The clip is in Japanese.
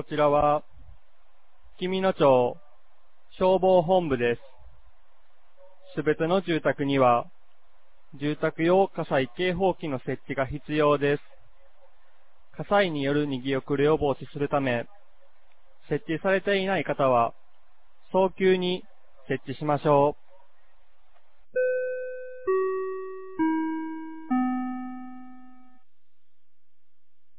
ちらは、紀美野町消防本部です。すべての住宅には、住宅用火災警報器の設置が必要です。火災による逃げ遅れを防止するため、設置されていない方は、早急に設置しましょう。